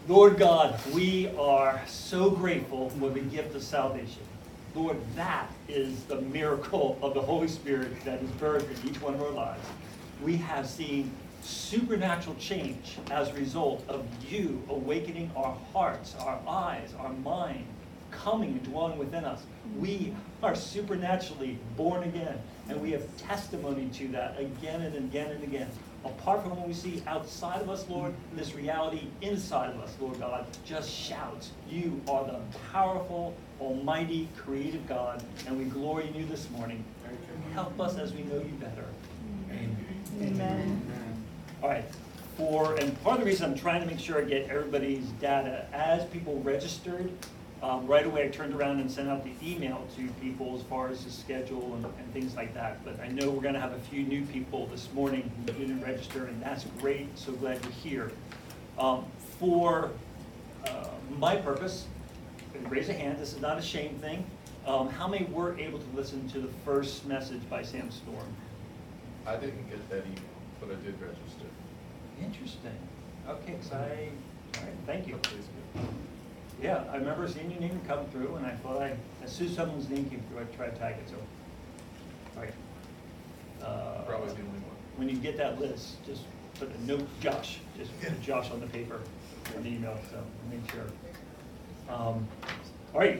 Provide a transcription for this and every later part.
Lord God, we are so grateful for the gift of salvation. Lord, that is the miracle of the Holy Spirit that is birthed in each one of our lives. We have seen supernatural change as a result of you awakening our hearts, our eyes, our mind, coming and dwelling within us. We are supernaturally born again, and we have testimony to that again and again and again. Apart from what we see outside of us, Lord, this reality inside of us, Lord God, just shouts, you are the powerful, almighty, creative God, and we glory in you this morning. Help us as we know you better. Amen. All right. And part of the reason I'm trying to make sure I get everybody's data, as people registered, right away I turned around and sent out the email to people as far as the schedule and things like that. But I know we're going to have a few new people this morning who didn't register, and that's great. So glad you're here. For my purpose, raise a hand. This is not a shame thing. How many were able to listen to the first message by Sam Storm? I didn't get that email, but I did register. Interesting. Okay, so all right, thank you. Please do. Yeah, I remember seeing your name come through, and I thought as soon as someone's name came through, I'd try to tag it. So, all right. Probably the only one. When you get that list, just put a note, Josh. Just put Josh on the paper or the email, so make sure. All right.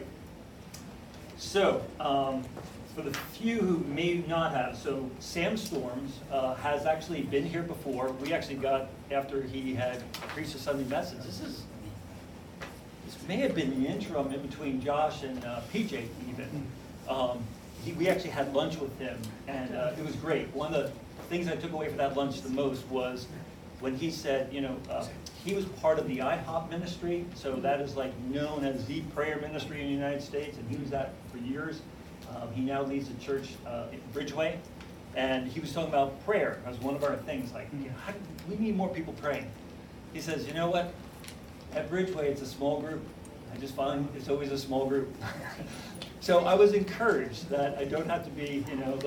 So, for the few who may not have, so Sam Storms has actually been here before. We actually got, after he had preached a Sunday message, this may have been the interim in between Josh and PJ even. We actually had lunch with him, and it was great. One of the things I took away from that lunch the most was when he said, he was part of the IHOP ministry, so that is like known as the prayer ministry in the United States, and he was that for years. He now leads a church in Bridgeway, and he was talking about prayer as one of our things. Like, we need more people praying. He says, you know what? At Bridgeway, it's a small group. I just find it's always a small group. So I was encouraged that I don't have to be,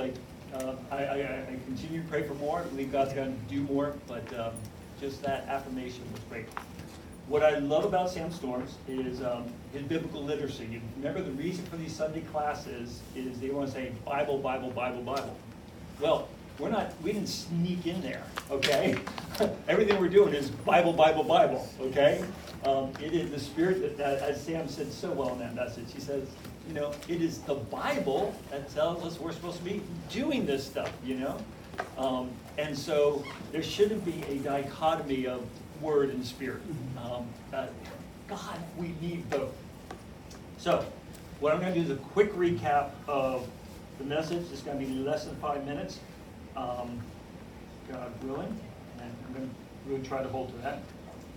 I continue to pray for more. I believe God's going to do more, but just that affirmation was great. What I love about Sam Storms is his biblical literacy. You remember the reason for these Sunday classes is they want to say Bible, Bible, Bible, Bible. Well, we didn't sneak in there, okay? Everything we're doing is Bible, Bible, Bible, okay? It is the Spirit that, as Sam said so well in that message, he says, it is the Bible that tells us we're supposed to be doing this stuff, And so there shouldn't be a dichotomy of word and spirit. God, we need both. So what I'm going to do is a quick recap of the message. It's going to be less than 5 minutes. God willing, and I'm going to really try to hold to that.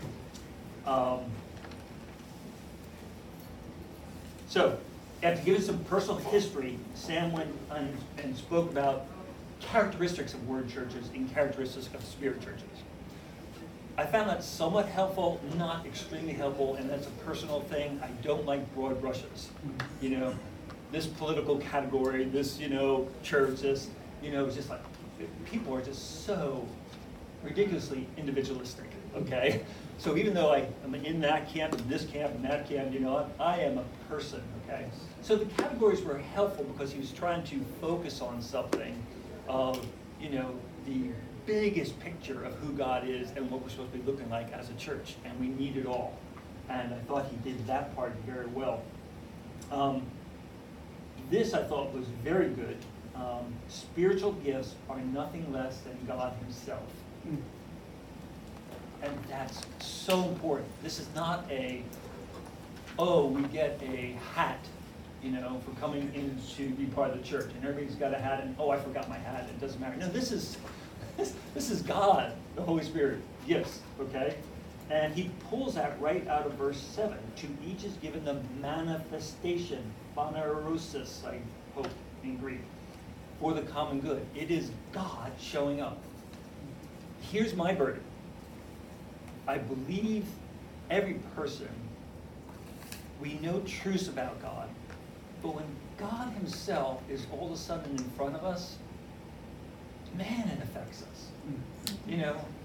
So, after giving some personal history, Sam went and spoke about characteristics of word churches and characteristics of spirit churches. I found that somewhat helpful, not extremely helpful, and that's a personal thing. I don't like broad brushes. This political category, this, church, this, it's just like, people are just so ridiculously individualistic, okay? So even though I am in that camp, and this camp, and that camp, I am a person, okay? So the categories were helpful because he was trying to focus on something of, the biggest picture of who God is and what we're supposed to be looking like as a church, and we need it all. And I thought he did that part very well. This I thought was very good. Spiritual gifts are nothing less than God himself. And that's so important. This is not we get a hat, for coming in to be part of the church. And everybody's got a hat, and I forgot my hat. It doesn't matter. No, this is God, the Holy Spirit, gifts, okay? And he pulls that right out of verse 7. To each is given the manifestation, phanerosis, I hope in Greek, for the common good. It is God showing up. Here's my burden. I believe every person, we know truths about God, but when God himself is all of a sudden in front of us, man, it affects us.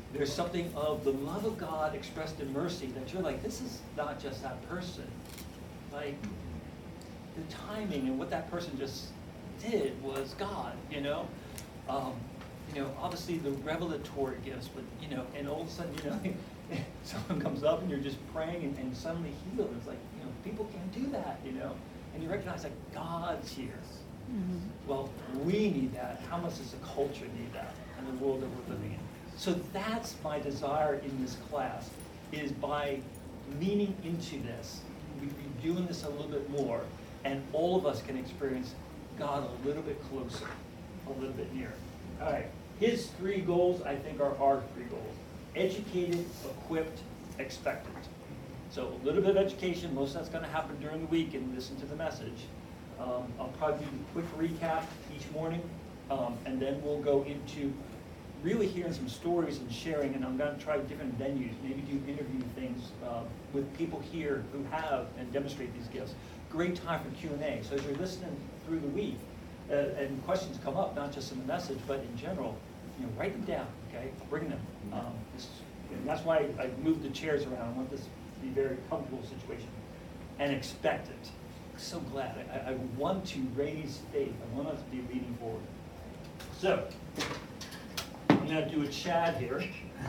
There's something of the love of God expressed in mercy that you're like, this is not just that person. Like, the timing and what that person just did was God, you know? Obviously the revelatory gifts, but, and all of a sudden, someone comes up and you're just praying and suddenly healed. It's like, people can't do that, And you recognize that God's here. Mhm. Well, we need that. How much does the culture need that in the world that we're living in? So that's my desire in this class, is by leaning into this, we'd be doing this a little bit more, and all of us can experience God a little bit closer, a little bit nearer. All right, his 3 goals, I think, are our 3 goals. Educated, equipped, expectant. So a little bit of education, most of that's going to happen during the week, and listen to the message. I'll probably do a quick recap each morning, and then we'll go into really hearing some stories and sharing, and I'm going to try different venues, maybe do interview things with people here who have and demonstrate these gifts. Great time for Q&A. So as you're listening through the week, and questions come up, not just in the message, but in general, write them down, okay? Bring them. And that's why I moved the chairs around. I want this to be a very comfortable situation. And expect it. So glad. I want to raise faith. I want us to be leading forward. So, I'm going to do a Chad here.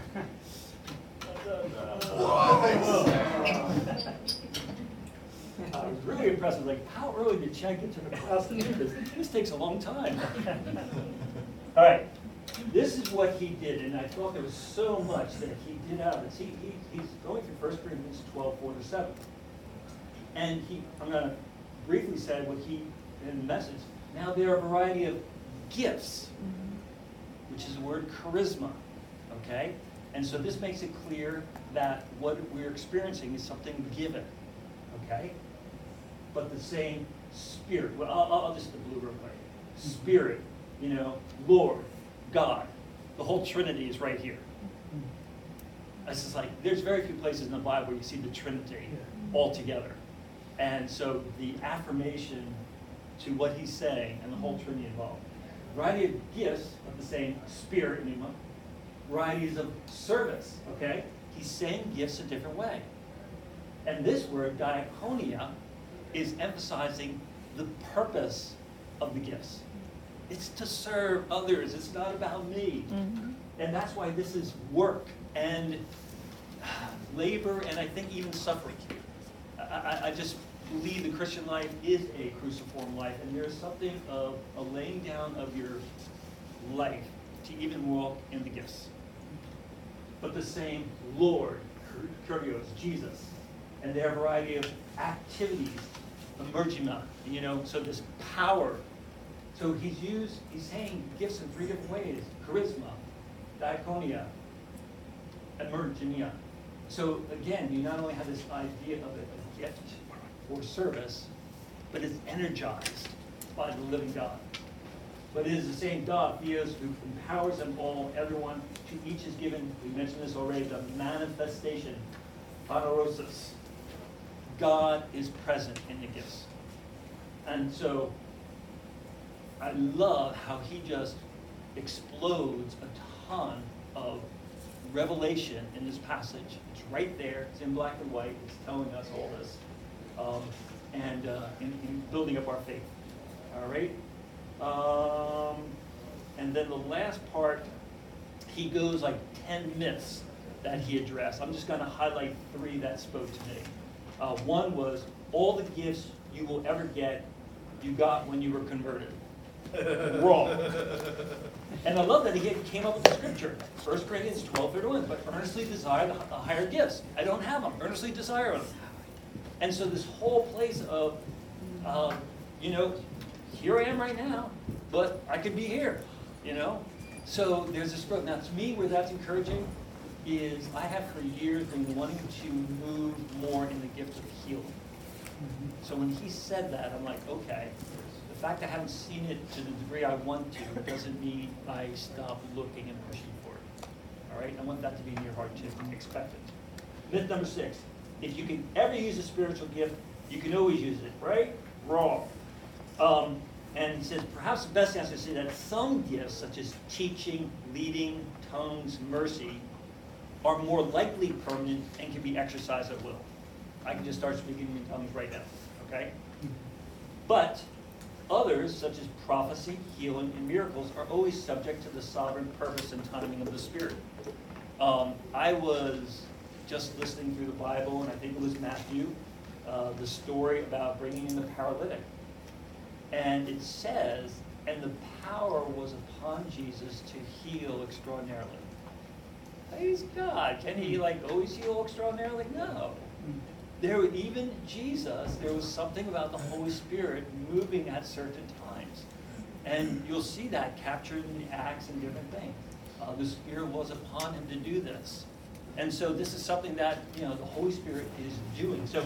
I was really impressed. Like, how early did Chad get to the class to do this? This takes a long time. All right. This is what he did, and I thought there was so much that he did out of it. See, he's going through 1 Corinthians 12:4-7. And I'm going to briefly say what he, in the message, now there are a variety of gifts, which is the word charisma, okay? And so this makes it clear that what we're experiencing is something given, okay? But the same Spirit. Well, I'll just the blue real quick. Spirit, Lord, God. The whole Trinity is right here. It's just like, there's very few places in the Bible where you see the Trinity all together. And so the affirmation to what he's saying and the whole Trinity involved. Variety of gifts of the same Spirit, pneuma. Varieties of service, okay? He's saying gifts a different way. And this word, diakonia, is emphasizing the purpose of the gifts. It's to serve others. It's not about me. Mhm. And that's why this is work and labor and I think even suffering. I just believe the Christian life is a cruciform life, and there's something of a laying down of your life to even walk in the gifts. But the same Lord, Kyrios, Jesus, and their variety of activities, emergima, so this power. So he's saying gifts in 3 different ways: charisma, diakonia, emergenia. So again, you not only have this idea of a gift or service, but it's energized by the living God. But it is the same God, Theos, who empowers them all, everyone. To each is given, we mentioned this already, the manifestation, phanerosis. God is present in the gifts. And so I love how he just explodes a ton of revelation in this passage. It's right there. It's in black and white. It's telling us all this. And in building up our faith. All right? And then the last part, he goes like 10 myths that he addressed. I'm just going to highlight 3 that spoke to me. One was, all the gifts you will ever get, you got when you were converted. Wrong. And I love that he came up with the scripture. 1 Corinthians 12:31, but earnestly desire the higher gifts. I don't have them. Earnestly desire them. And so this whole place of, here I am right now, but I could be here, So there's this growth. Now to me, where that's encouraging is I have for years been wanting to move more in the gift of healing. So when he said that, I'm like, okay, the fact I haven't seen it to the degree I want to doesn't mean I stop looking and pushing for it. All right? I want that to be in your heart too. Expect it. Myth number 6. If you can ever use a spiritual gift, you can always use it, right? Wrong. And he says, perhaps the best answer is to say that some gifts, such as teaching, leading, tongues, mercy, are more likely permanent and can be exercised at will. I can just start speaking in tongues right now, okay? But others, such as prophecy, healing, and miracles, are always subject to the sovereign purpose and timing of the Spirit. I was just listening through the Bible, and I think it was Matthew, the story about bringing in the paralytic. And it says, and the power was upon Jesus to heal extraordinarily. Praise God. Can he always heal extraordinarily? No. Even Jesus, there was something about the Holy Spirit moving at certain times. And you'll see that captured in the Acts and different things. The Spirit was upon him to do this. And so this is something that, the Holy Spirit is doing. So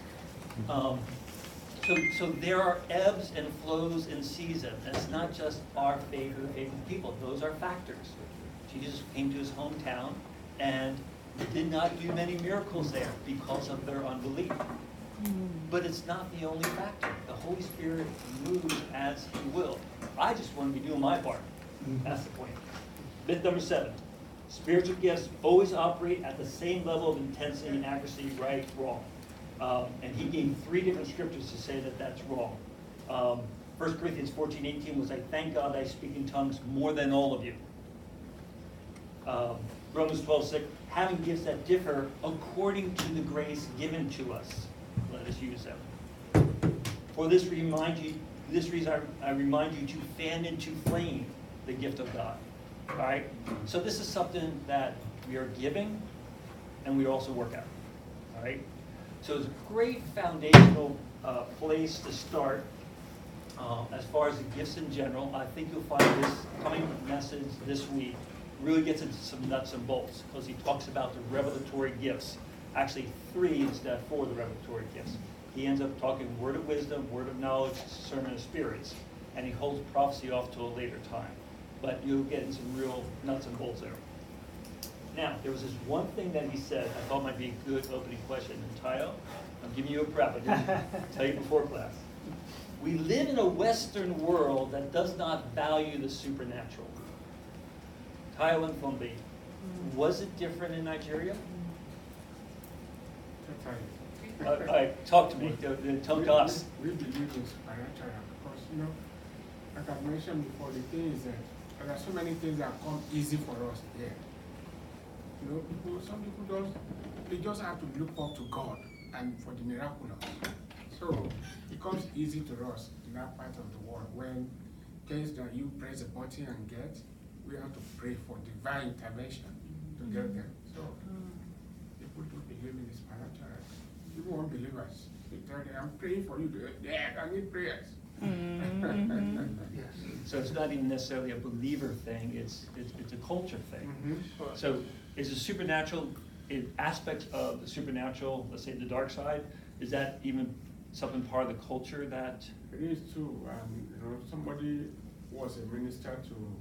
there are ebbs and flows in season. And it's not just our favorite people. Those are factors. Jesus came to his hometown and did not do many miracles there because of their unbelief. But it's not the only factor. The Holy Spirit moves as he will. I just want to be doing my part. That's the point. Myth number 7. Spiritual gifts always operate at the same level of intensity and accuracy, right, wrong. And he gave 3 different scriptures to say that that's wrong. 1 Corinthians 14:18 was, I thank God I speak in tongues more than all of you. Romans 12:6, having gifts that differ according to the grace given to us. Let us use them. For this reason I remind you to fan into flame the gift of God. All right? So this is something that we are giving and we also work out. All right? So it's a great foundational place to start. As far as the gifts in general, I think you'll find this coming message this week really gets into some nuts and bolts because he talks about the revelatory gifts. Actually 3 instead of 4 of the revelatory gifts. He ends up talking word of wisdom, word of knowledge, discernment of spirits, and he holds prophecy off to a later time. But you'll get into some real nuts and bolts there. Now, there was this one thing that he said I thought might be a good opening question. And Tayo, I'm giving you a prep. I didn't tell you before class. We live in a Western world that does not value the supernatural. Tayo and Fumbi, was it different in Nigeria? All right, talk to me. Tell us. We believe in supernatural because, like I mentioned before, the thing is that there are so many things that come easy for us here. Some people just have to look up to God and for the miraculous. So it comes easy to us in that part of the world when things that you press a button and get, we have to pray for divine intervention to get them. So people do believe in the supernatural. People unbelievers, they tell them, I'm praying for you. I need prayers. So it's not even necessarily a believer thing, it's a culture thing. So is the supernatural, aspects of the supernatural, let's say the dark side, is that even something part of the culture that? It is too. Somebody was a minister to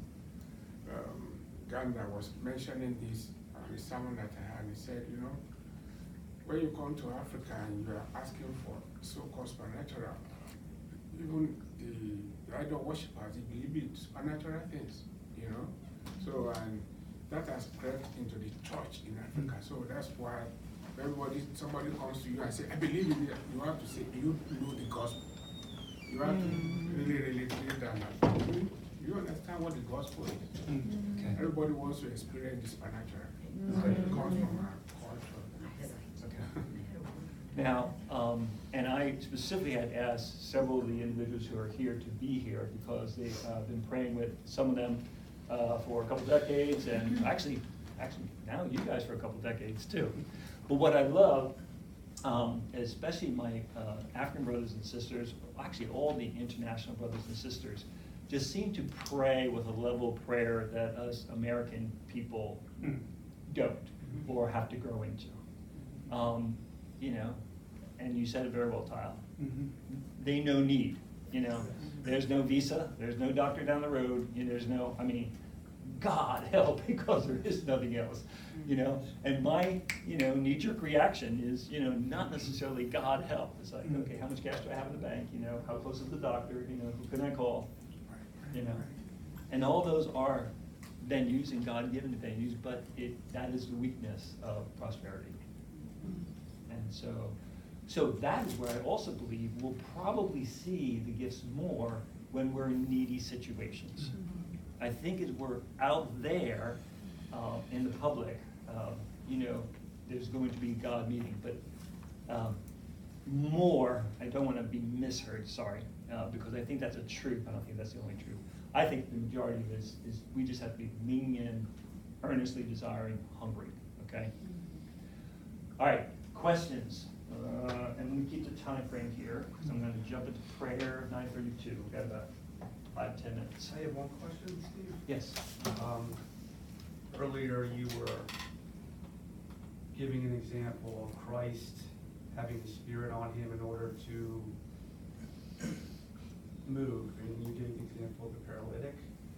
Ghana was mentioning this in a sermon that I had. He said, when you come to Africa and you are asking for so-called supernatural, even the idol worshippers, they believe in supernatural things, So, and that has crept into the church in Africa. So that's why somebody comes to you and say, I believe in it, you have to say, do you know the gospel? You have to really, really believe that. You understand what the gospel is. Okay. Everybody wants to experience the supernatural. So it comes from our culture. Okay. Now, and I specifically had asked several of the individuals who are here to be here because they've been praying with some of them for a couple decades, and actually now you guys for a couple decades too. But what I love, especially my African brothers and sisters, actually all the international brothers and sisters, just seem to pray with a level of prayer that us American people don't or have to grow into. And you said it very well, Tyle. They know need. There's no visa, there's no doctor down the road, there's no, God help, because there is nothing else. And my, knee-jerk reaction is, not necessarily God help. It's like, okay, how much cash do I have in the bank? How close is the doctor? Who can I call? And all those are venues and God-given venues, but that is the weakness of prosperity. And so that is where I also believe we'll probably see the gifts more when we're in needy situations. I think as we're out there in the public, there's going to be God meeting, but more, I don't want to be misheard, sorry, because I think that's a truth. I don't think that's the only truth. I think the majority of this is we just have to be leaning in, earnestly desiring, hungry, okay? All right, questions. And let me keep the time frame here, because I'm going to jump into prayer, 9:32. We've got about 5-10 minutes. I have one question, Steve. Yes. Earlier you were giving an example of Christ having the Spirit on him in order to move, and you gave the example of the paralytic.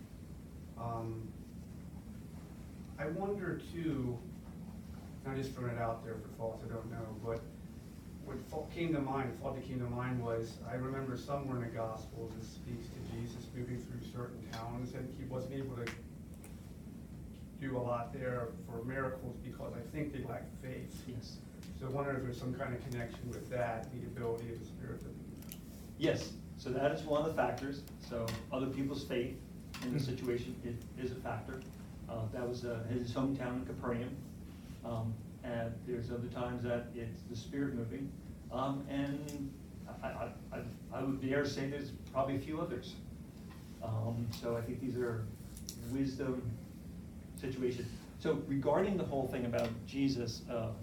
I wonder too, and I just throwing it out there for thoughts, I don't know, but what thought that came to mind was, I remember somewhere in the Gospels it speaks to Jesus moving through certain towns, and he wasn't able to do a lot there for miracles because I think they lacked faith. Yes. So I wonder if there's some kind of connection with that, the ability of the Spirit to. Yes, so that is one of the factors. So other people's faith in the situation is a factor. That was his hometown in Capernaum. And there's other times that it's the Spirit moving. And I would dare say there's probably a few others. So I think these are wisdom situations. So regarding the whole thing about Jesus,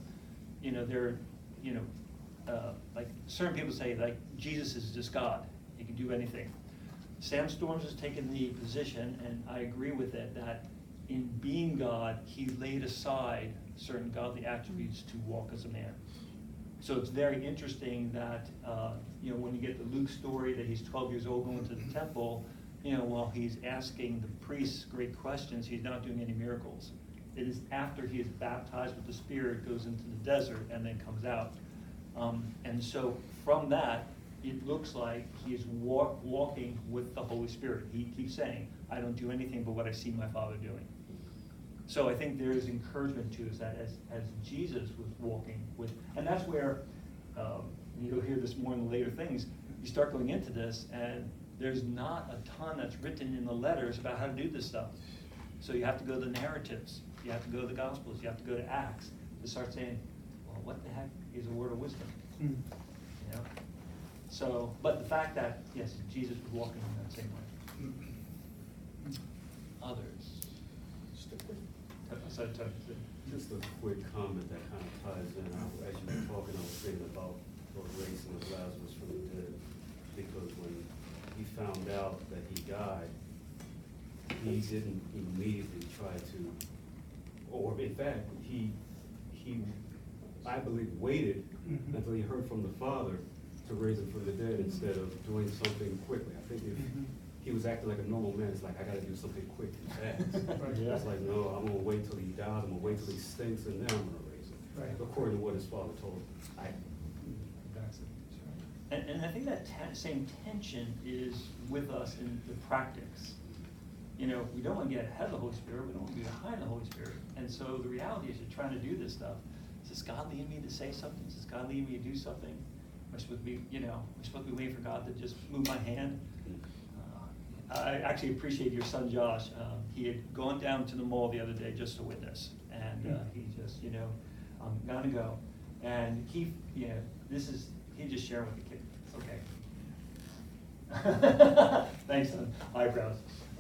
like certain people say like Jesus is just God. He can do anything. Sam Storms has taken the position, and I agree with it, that in being God, he laid aside certain godly attributes to walk as a man. So it's very interesting that, when you get the Luke story that he's 12 years old going to the temple, while he's asking the priests great questions, he's not doing any miracles. It is after he is baptized with the Spirit, goes into the desert, and then comes out. And so from that, it looks like he is walking with the Holy Spirit. He keeps saying, I don't do anything but what I see my Father doing. So I think there is encouragement to us that as Jesus was walking with, and that's where, you'll hear this more in the later things, you start going into this, and there's not a ton that's written in the letters about how to do this stuff. So you have to go to the narratives, you have to go to the Gospels, you have to go to Acts to start saying, well, what the heck is a word of wisdom? So, but the fact that, yes, Jesus was walking in that same way. Others. Just a quick comment that kind of ties in. As you were talking, I was thinking about raising of Lazarus from the dead, because when he found out that he died, he didn't immediately try to, or in fact, he I believe waited until he heard from the Father to raise him from the dead instead of doing something quickly. I think if he was acting like a normal man, it's like, I gotta do something quick and fast. Yeah. It's like, no, I'm gonna wait till he dies, I'm gonna wait till he stinks, and then I'm gonna raise him. Right. According to what his father told him. That's it. And I think that same tension is with us in the practice. We don't want to get ahead of the Holy Spirit, we don't want to be behind the Holy Spirit. And so the reality is you're trying to do this stuff. Is God leading me to say something? Is God leading me to do something? Am I supposed to be, we're supposed to be waiting for God to just move my hand? I actually appreciate your son Josh. He had gone down to the mall the other day just to witness, and he just, I'm gonna go, and he just sharing with the kid. Okay. Thanks, son. Eyebrows.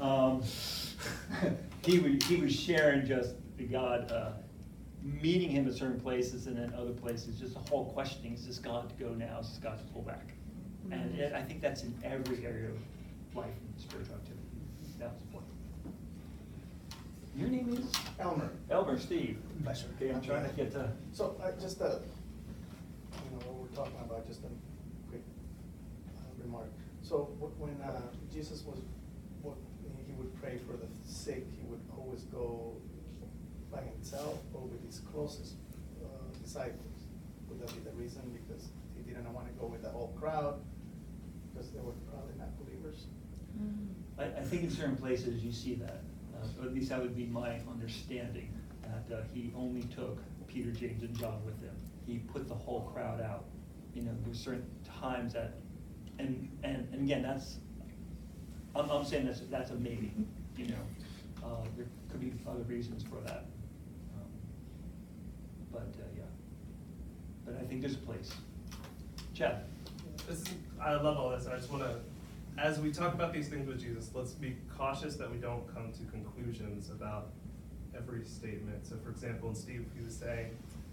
He was sharing just God meeting him at certain places, and then other places, just the whole questioning: is this God to go now? Is this God to pull back? And I think that's in every area of life and spiritual activity. That's the point. Your name is? Elmer. Elmer, Steve. Pleasure. Okay, I'm trying to get to. So, just what we're talking about, just a quick remark. So, when Jesus he would pray for the sick, he would always go by himself or with his closest disciples. Would that be the reason? Because he didn't want to go with the whole crowd, because they were probably not believers. I think in certain places you see that. Or at least that would be my understanding, that he only took Peter, James, and John with him. He put the whole crowd out. There's certain times that, and again, that's, I'm saying that's a maybe, there could be other reasons for that. Yeah, but I think there's a place. Chad? I love all this. I just want to, as we talk about these things with Jesus, let's be cautious that we don't come to conclusions about every statement. So for example, in Steve, he was saying,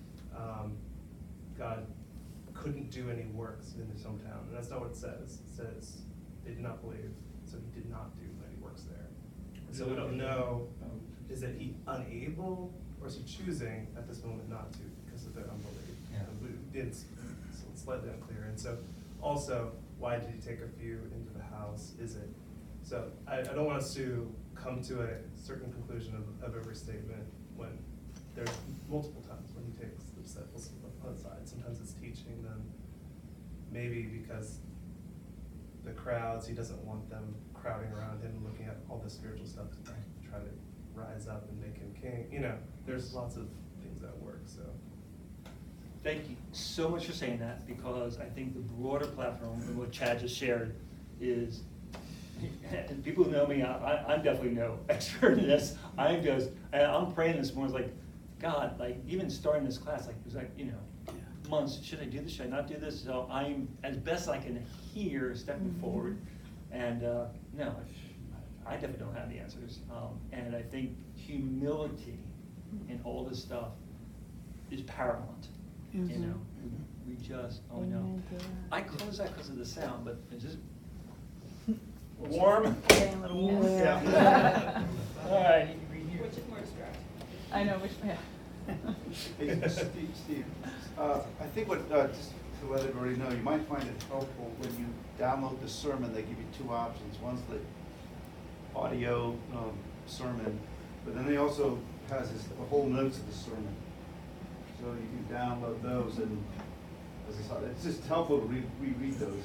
God couldn't do any works in his hometown. And that's not what it says. It says they did not believe, so he did not do any works there. And so we don't know, is that he unable, or is he choosing at this moment not to because of their unbelief? Yeah. It's slightly unclear. And so also, why did he take a few into the house? Is it? So I don't want us to come to a certain conclusion of every statement when there's multiple times when he takes the disciples aside. Sometimes it's teaching them, maybe because the crowds, he doesn't want them crowding around him, looking at all the spiritual stuff to try to rise up and make him king. There's lots of things that work, so. Thank you so much for saying that, because I think the broader platform and what Chad just shared is, and people who know me, I'm definitely no expert in this. I'm praying this morning, like, God, like even starting this class, like it was like, months, should I do this, should I not do this? So I'm, as best I can hear, stepping forward. And no, I definitely don't have the answers. And I think humility in all this stuff is paramount. We just, oh no. Amen to that. I close that because of the sound, but it's just warm. Getting a little warm. Yeah. All right. Which is more distracting. I know, which, yeah. Hey, Steve, I think what, just to let everybody know, you might find it helpful when you download the sermon, they give you two options. One's the audio sermon, but then they also has the whole notes of the sermon. So you can download those, and as I said, it's just helpful to reread those.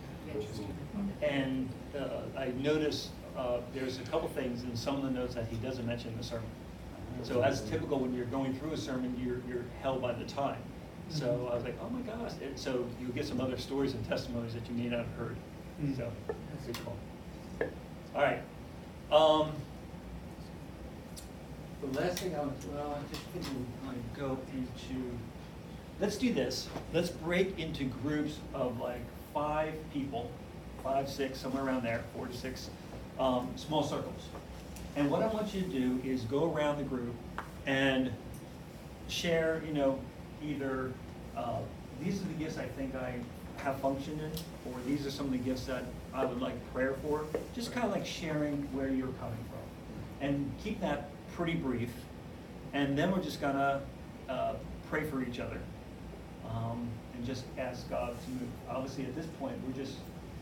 And I noticed there's a couple things in some of the notes that he doesn't mention in the sermon. So as typical, when you're going through a sermon, you're held by the time. So I was like, oh my gosh. And so you'll get some other stories and testimonies that you may not have heard. So that's pretty cool. All right. The last thing I just think we want to go into, let's do this. Let's break into groups of like 5 people, 5, 6, somewhere around there, 4 to 6, small circles. And what I want you to do is go around the group and share, either these are the gifts I think I have functioned in, or these are some of the gifts that I would like prayer for. Just kind of like sharing where you're coming from. And keep that pretty brief. And then we're just gonna pray for each other. And just ask God to move. Obviously at this point, we're just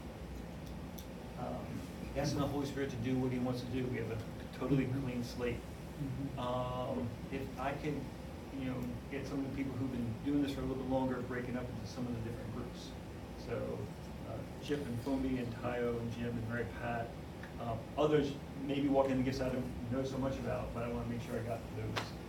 asking the Holy Spirit to do what he wants to do. We have a totally clean slate. If I could, get some of the people who've been doing this for a little bit longer, breaking up into some of the different groups. So Chip and Fumi and Tayo and Jim and Mary Pat. Others maybe walking the gifts I don't know so much about, but I want to make sure I got those.